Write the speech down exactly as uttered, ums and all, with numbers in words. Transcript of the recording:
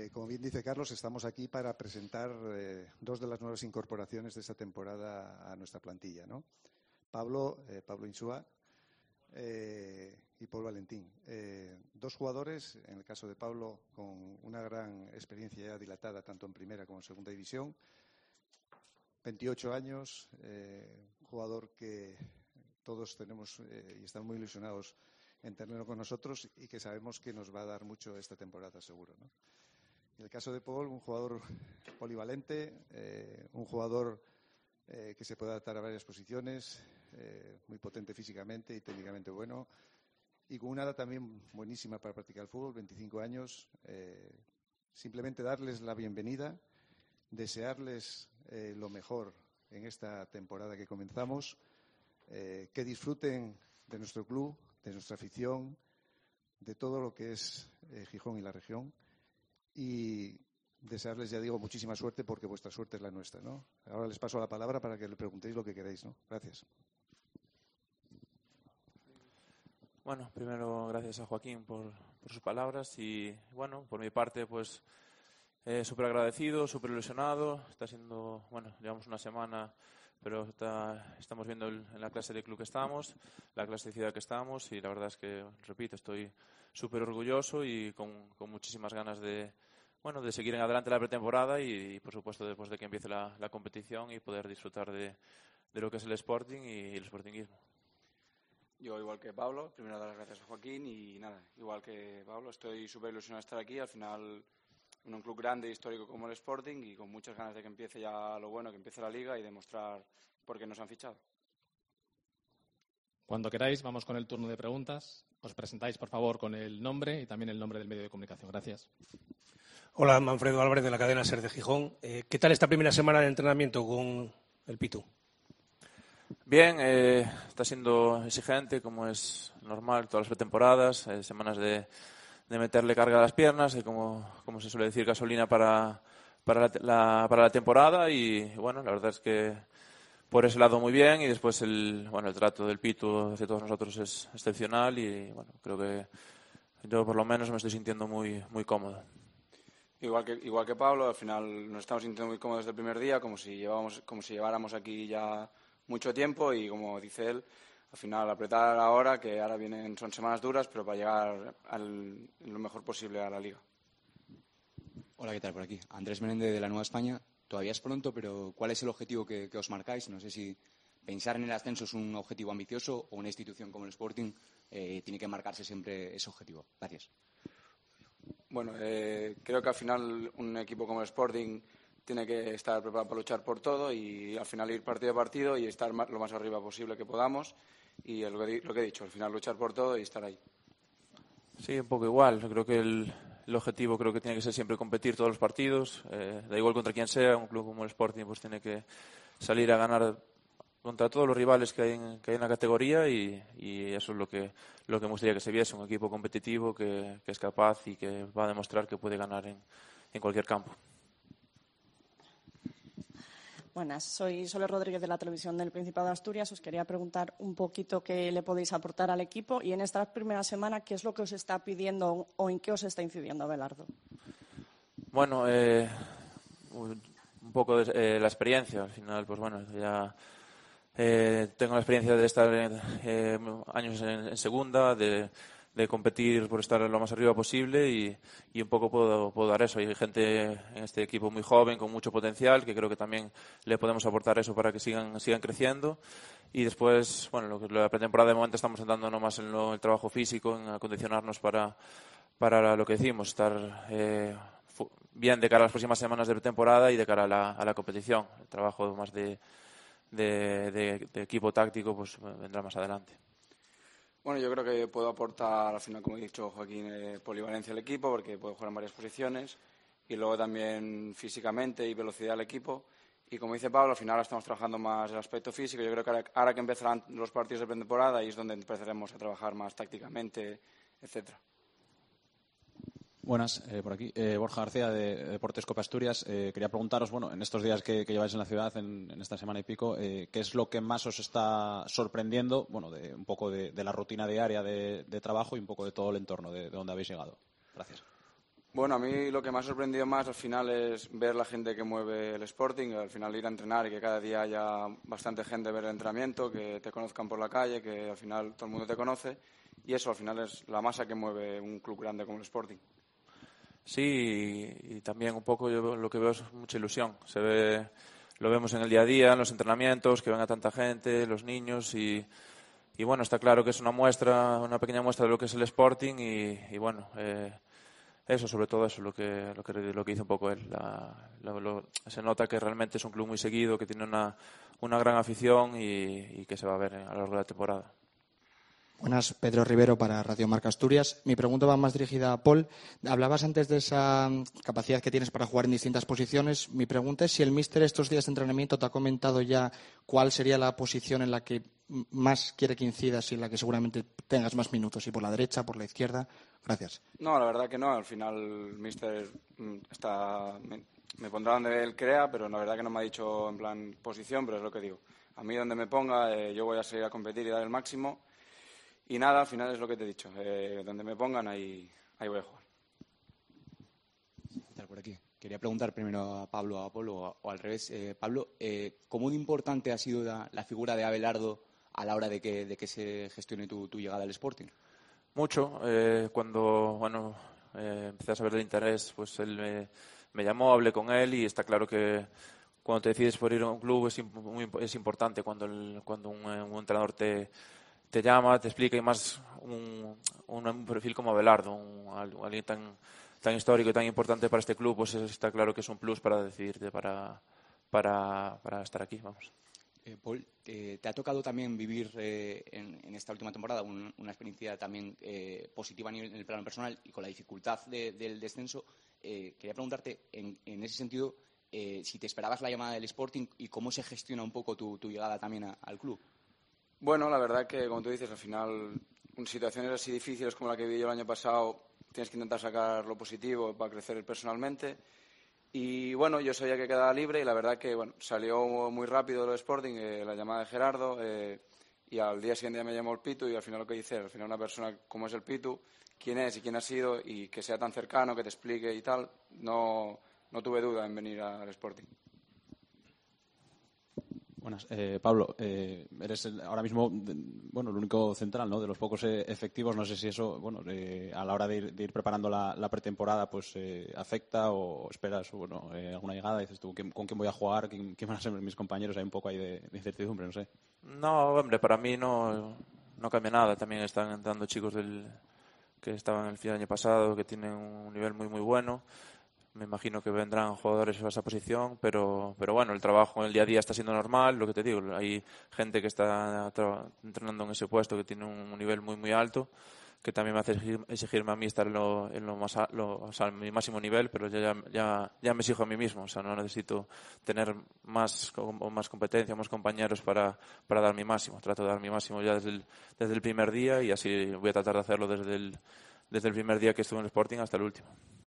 Eh, como bien dice Carlos, estamos aquí para presentar eh, dos de las nuevas incorporaciones de esta temporada a nuestra plantilla, ¿no? Pablo, eh, Pablo Insúa eh, y Paul Valentín. Eh, dos jugadores, en el caso de Pablo, con una gran experiencia ya dilatada tanto en primera como en segunda división. veintiocho años, eh, jugador que todos tenemos eh, y estamos muy ilusionados en tenerlo con nosotros y que sabemos que nos va a dar mucho esta temporada, seguro, ¿no? En el caso de Paul, un jugador polivalente, eh, un jugador eh, que se puede adaptar a varias posiciones, eh, muy potente físicamente y técnicamente bueno, y con una edad también buenísima para practicar el fútbol, veinticinco años. Eh, simplemente darles la bienvenida, desearles eh, lo mejor en esta temporada que comenzamos, eh, que disfruten de nuestro club, de nuestra afición, de todo lo que es eh, Gijón y la región, y desearles, ya digo, muchísima suerte, porque vuestra suerte es la nuestra, ¿no? Ahora les paso la palabra para que le preguntéis lo que queráis, ¿no? Gracias. Bueno, primero gracias a Joaquín por, por sus palabras y, bueno, por mi parte, pues eh, súper agradecido, súper ilusionado. Está siendo, bueno, llevamos una semana, pero está, estamos viendo el, en la clase de club que estamos, la clase de ciudad que estamos, y la verdad es que, repito, estoy súper orgulloso y con, con muchísimas ganas de, bueno, de seguir en adelante la pretemporada y, y, por supuesto, después de que empiece la, la competición y poder disfrutar de, de lo que es el Sporting y el sportinguismo. Yo, igual que Pablo, primero dar las gracias a Joaquín y nada, igual que Pablo, estoy súper ilusionado de estar aquí. Al final, en un club grande e histórico como el Sporting, y con muchas ganas de que empiece ya lo bueno, que empiece la Liga y demostrar por qué nos han fichado. Cuando queráis, vamos con el turno de preguntas. Os presentáis, por favor, con el nombre y también el nombre del medio de comunicación. Gracias. Hola, Manfredo Álvarez, de la cadena SER de Gijón. Eh, ¿Qué tal esta primera semana de entrenamiento con el Pitu? Bien, eh, está siendo exigente, como es normal, todas las pretemporadas, eh, semanas de, de meterle carga a las piernas, y como, como se suele decir, gasolina para, para, la, la, para la temporada. Y bueno, la verdad es que por ese lado muy bien, y después el, bueno, el trato del Pitu hacia todos nosotros es excepcional, y bueno, creo que yo por lo menos me estoy sintiendo muy, muy cómodo. Igual que, igual que Pablo, al final nos estamos sintiendo muy cómodos desde el primer día, como si, llevábamos, como si lleváramos aquí ya mucho tiempo, y como dice él, al final apretar ahora, que ahora vienen, son semanas duras, pero para llegar al, lo mejor posible a la Liga. Hola, ¿qué tal? Por aquí. Andrés Menéndez, de la Nueva España. Todavía es pronto, pero ¿cuál es el objetivo que, que os marcáis? No sé si pensar en el ascenso es un objetivo ambicioso o una institución como el Sporting eh, tiene que marcarse siempre ese objetivo. Gracias. Bueno, eh, creo que al final un equipo como el Sporting tiene que estar preparado para luchar por todo, y al final ir partido a partido y estar lo más arriba posible que podamos, y lo que, lo que he dicho, al final luchar por todo y estar ahí. Sí, un poco igual. Yo creo que el, el objetivo creo que tiene que ser siempre competir todos los partidos, eh, da igual contra quién sea. Un club como el Sporting pues tiene que salir a ganar contra todos los rivales que hay en, que hay en la categoría, y, y eso es lo que, lo que me gustaría que se viese, un equipo competitivo que, que es capaz y que va a demostrar que puede ganar en, en cualquier campo. Buenas, soy Soler Rodríguez, de la televisión del Principado de Asturias. Os quería preguntar un poquito qué le podéis aportar al equipo, y en esta primera semana, ¿qué es lo que os está pidiendo o en qué os está incidiendo Abelardo? Bueno, eh, un poco de eh, la experiencia. Al final, pues bueno, ya eh, tengo la experiencia de estar eh, años en, en segunda, de de competir por estar lo más arriba posible, y, y un poco puedo, puedo dar eso. Hay gente en este equipo muy joven, con mucho potencial, que creo que también le podemos aportar eso para que sigan sigan creciendo. Y después, bueno, lo que la pretemporada de momento estamos centrándonos más en lo, el trabajo físico, en acondicionarnos para, para lo que decimos, estar eh, bien de cara a las próximas semanas de pretemporada y de cara a la, a la competición. El trabajo más de, de, de, de equipo táctico pues vendrá más adelante. Bueno, yo creo que puedo aportar, al final, como he dicho Joaquín, eh, polivalencia al equipo, porque puedo jugar en varias posiciones, y luego también físicamente y velocidad al equipo. Y como dice Pablo, al final ahora estamos trabajando más el aspecto físico. Yo creo que ahora, ahora que empezarán los partidos de pretemporada, ahí es donde empezaremos a trabajar más tácticamente, etcétera. Buenas, eh, por aquí. Eh, Borja García, de Deportes Copa Asturias. Eh, quería preguntaros, bueno, en estos días que, que lleváis en la ciudad, en, en esta semana y pico, eh, ¿qué es lo que más os está sorprendiendo? Bueno, de, un poco de, de la rutina diaria de, de trabajo y un poco de todo el entorno de, de donde habéis llegado. Gracias. Bueno, a mí lo que me ha sorprendido más al final es ver la gente que mueve el Sporting, al final ir a entrenar y que cada día haya bastante gente ver el entrenamiento, que te conozcan por la calle, que al final todo el mundo te conoce, y eso al final es la masa que mueve un club grande como el Sporting. Sí, y, y también un poco yo lo que veo es mucha ilusión. Se ve, lo vemos en el día a día, en los entrenamientos, que venga tanta gente, los niños y, y bueno, está claro que es una muestra, una pequeña muestra de lo que es el Sporting y, y bueno, eh, eso, sobre todo eso, lo que lo que, lo que dice un poco él. La, lo, lo, se nota que realmente es un club muy seguido, que tiene una, una gran afición y, y que se va a ver a lo largo de la temporada. Buenas, Pedro Rivero para Radio Marca Asturias. Mi pregunta va más dirigida a Paul. Hablabas antes de esa capacidad que tienes para jugar en distintas posiciones. Mi pregunta es si el míster estos días de entrenamiento te ha comentado ya cuál sería la posición en la que más quiere que incidas y en la que seguramente tengas más minutos, si por la derecha, por la izquierda. Gracias. No, la verdad que no. Al final el míster está, me, me pondrá donde él crea, pero la verdad que no me ha dicho en plan posición, pero es lo que digo. A mí donde me ponga, eh, yo voy a seguir a competir y dar el máximo. Y nada, al final es lo que te he dicho. Eh, donde me pongan, ahí, ahí voy a jugar. Por aquí. Quería preguntar primero a Pablo o a Apolo, o, o al revés. Eh, Pablo, eh, ¿cómo de importante ha sido la, la figura de Abelardo a la hora de que, de que se gestione tu, tu llegada al Sporting? Mucho. Eh, cuando bueno, eh, empecé a saber del interés, pues él me, me llamó, hablé con él y está claro que cuando te decides por ir a un club es, muy, es importante cuando, el, cuando un, un entrenador te te llama, te explica, y más un, un, un perfil como Abelardo, un, alguien tan, tan histórico y tan importante para este club, pues está claro que es un plus para decidirte para, para, para estar aquí, vamos. Eh, Paul, eh, ¿te ha tocado también vivir eh, en, en esta última temporada un, una experiencia también eh, positiva a nivel, en el plano personal y con la dificultad de, del descenso? Eh, quería preguntarte, en, en ese sentido, eh, si te esperabas la llamada del Sporting y cómo se gestiona un poco tu, tu llegada también a, al club. Bueno, la verdad que, como tú dices, al final, en situaciones así difíciles como la que viví yo el año pasado, tienes que intentar sacar lo positivo para crecer personalmente. Y bueno, yo sabía que quedaba libre y la verdad que bueno, salió muy rápido lo de Sporting, eh, la llamada de Gerardo, eh, y al día siguiente ya me llamó el Pitu y al final lo que hice, al final una persona como es el Pitu, quién es y quién ha sido y que sea tan cercano, que te explique y tal, no, no tuve duda en venir al Sporting. Buenas. Eh, Pablo, eh, eres el, ahora mismo bueno, el único central, ¿no?, de los pocos eh, efectivos. No sé si eso, bueno, eh, a la hora de ir, de ir preparando la, la pretemporada, pues eh, afecta o esperas bueno, eh, alguna llegada. Dices tú, ¿con quién voy a jugar? ¿Quién, quién van a ser mis compañeros? Hay un poco ahí de, de incertidumbre, no sé. No, hombre, para mí no, no cambia nada. También están entrando chicos del, que estaban el fin del año pasado, que tienen un nivel muy, muy bueno. Me imagino que vendrán jugadores a esa posición, pero, pero bueno, el trabajo en el día a día está siendo normal. Lo que te digo, hay gente que está entrenando en ese puesto que tiene un nivel muy, muy alto, que también me hace exigir, exigirme a mí estar en, lo, en lo más, lo, o sea, en mi máximo nivel, pero ya, ya, ya me exijo a mí mismo. O sea, no necesito tener más, o más competencia, más compañeros para, para dar mi máximo. Trato de dar mi máximo ya desde el, desde el primer día y así voy a tratar de hacerlo desde el, desde el primer día que estuve en el Sporting hasta el último.